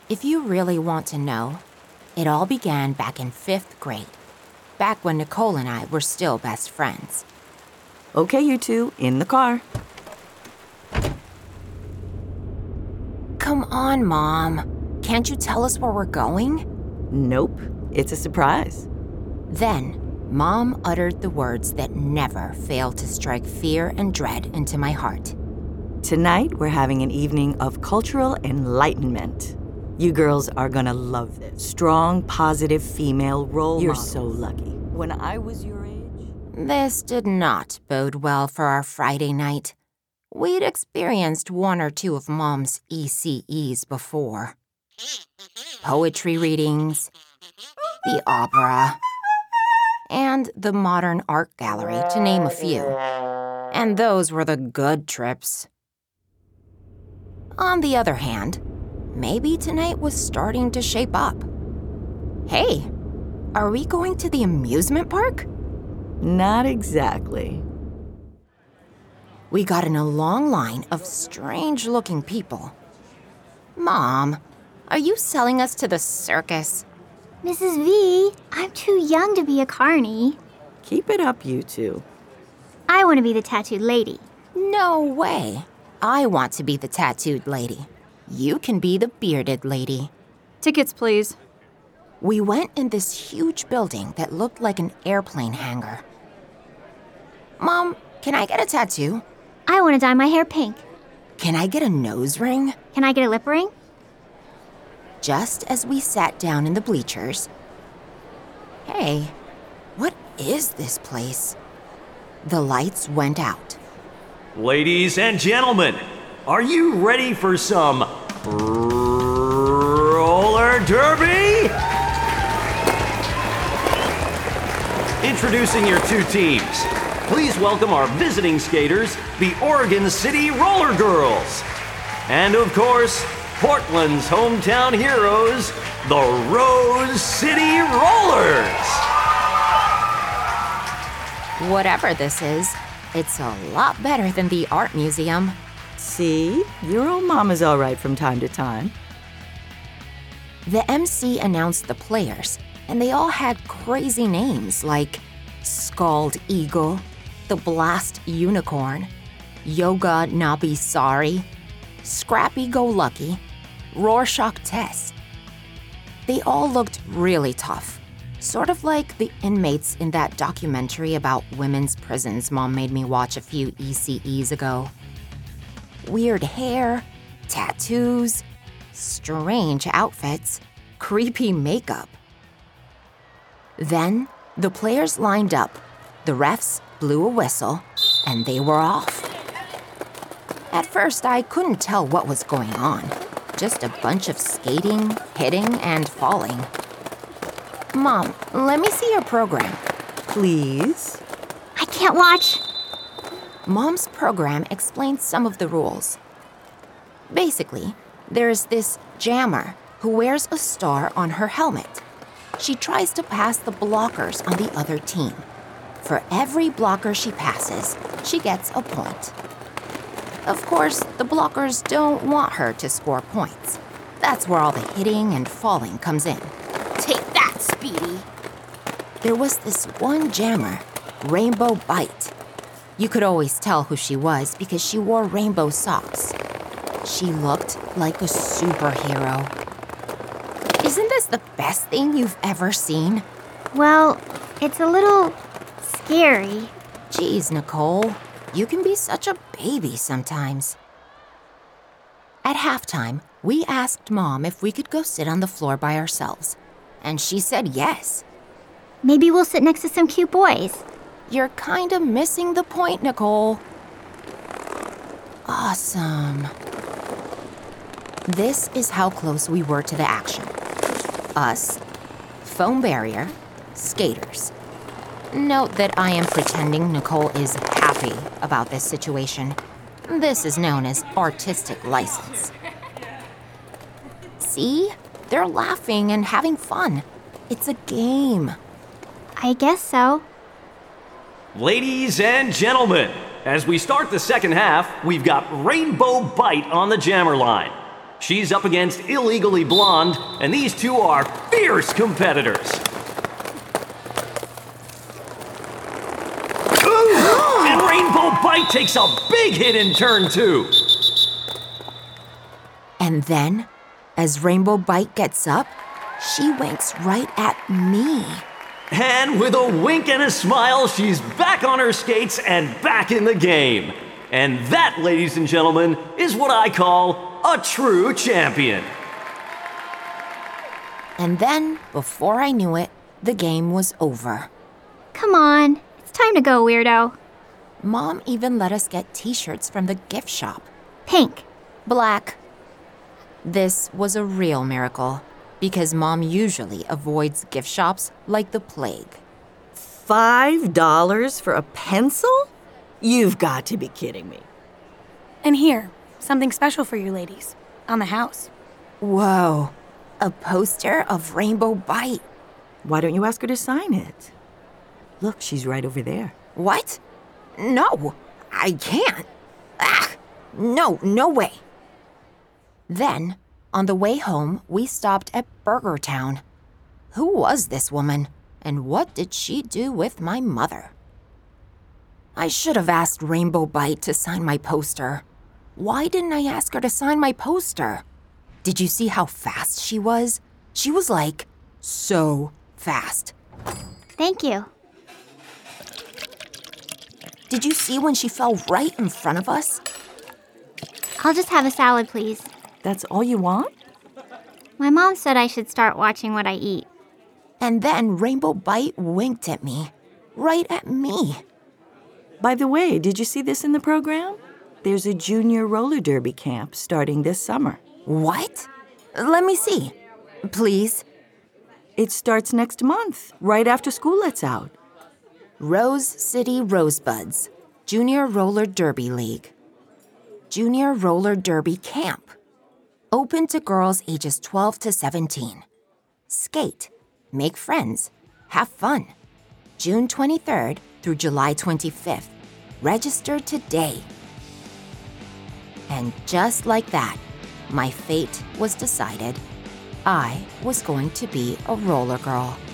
If you really want to know, it all began back in 5th grade, back when Nicole and I were still best friends. Okay, you two, in the car. Come on, Mom. Can't you tell us where we're going? Nope, it's a surprise. Then, Mom uttered the words that never failed to strike fear and dread into my heart. Tonight, we're having an evening of cultural enlightenment. You girls are gonna love this. Strong, positive female role models. You're so lucky. When I was your age... This did not bode well for our Friday night. We'd experienced 1 or 2 of Mom's ECEs before. Poetry readings, the opera, and the modern art gallery, to name a few. And those were the good trips. On the other hand, maybe tonight was starting to shape up. Hey, are we going to the amusement park? Not exactly. We got in a long line of strange-looking people. Mom, are you selling us to the circus? Mrs. V, I'm too young to be a carny. Keep it up, you two. I want to be the tattooed lady. No way. I want to be the tattooed lady. You can be the bearded lady. Tickets, please. We went in this huge building that looked like an airplane hangar. Mom, can I get a tattoo? I want to dye my hair pink. Can I get a nose ring? Can I get a lip ring? Just as we sat down in the bleachers. Hey, what is this place? The lights went out. Ladies and gentlemen, are you ready for some roller derby? Introducing your 2 teams. Please welcome our visiting skaters, the Oregon City Roller Girls. And of course, Portland's hometown heroes, the Rose City Rollers. Whatever this is, it's a lot better than the art museum. See? Your old mama's all right from time to time. The MC announced the players, and they all had crazy names like Scald Eagle, the Blast Unicorn, Yoga Nabi Sari, Scrappy Go Lucky, Rorschach Test. They all looked really tough, sort of like the inmates in that documentary about women's prisons Mom made me watch a few ECEs ago. Weird hair, tattoos, strange outfits, creepy makeup. Then the players lined up, the refs blew a whistle, and they were off. At first, I couldn't tell what was going on. Just a bunch of skating, hitting, and falling. Mom, let me see your program. Please? I can't watch. Mom's program explains some of the rules. Basically, there's this jammer who wears a star on her helmet. She tries to pass the blockers on the other team. For every blocker she passes, she gets a point. Of course, the blockers don't want her to score points. That's where all the hitting and falling comes in. Take that, Speedy! There was this one jammer, Rainbow Bite. You could always tell who she was because she wore rainbow socks. She looked like a superhero. Isn't this the best thing you've ever seen? Well, it's a little scary. Geez, Nicole, you can be such a baby sometimes. At halftime, we asked Mom if we could go sit on the floor by ourselves, and she said yes. Maybe we'll sit next to some cute boys. You're kinda missing the point, Nicole. Awesome. This is how close we were to the action. Us, foam barrier, skaters. Note that I am pretending Nicole is happy about this situation. This is known as artistic license. See? They're laughing and having fun. It's a game. I guess so. Ladies and gentlemen, as we start the second half, we've got Rainbow Bite on the jammer line. She's up against Illegally Blonde, and these two are fierce competitors. Ooh! And Rainbow Bite takes a big hit in turn 2. And then, as Rainbow Bite gets up, she winks right at me. And with a wink and a smile, she's back on her skates and back in the game. And that, ladies and gentlemen, is what I call a true champion. And then, before I knew it, the game was over. Come on, it's time to go, weirdo. Mom even let us get t-shirts from the gift shop. Pink. Black. This was a real miracle, because Mom usually avoids gift shops like the plague. $5 for a pencil? You've got to be kidding me. And here, something special for you ladies. On the house. Whoa, a poster of Rainbow Bite. Why don't you ask her to sign it? Look, she's right over there. What? No, I can't. Ah, no way. Then, on the way home, we stopped at Burger Town. Who was this woman, and what did she do with my mother? I should have asked Rainbow Bite to sign my poster. Why didn't I ask her to sign my poster? Did you see how fast she was? She was like, so fast. Thank you. Did you see when she fell right in front of us? I'll just have a salad, please. That's all you want? My mom said I should start watching what I eat. And then Rainbow Bite winked at me. Right at me. By the way, did you see this in the program? There's a junior roller derby camp starting this summer. What? Let me see. Please. It starts next month, right after school lets out. Rose City Rosebuds, Junior Roller Derby League. Junior Roller Derby Camp. Open to girls ages 12 to 17. Skate, make friends, have fun. June 23rd through July 25th. Register today. And just like that, my fate was decided. I was going to be a roller girl.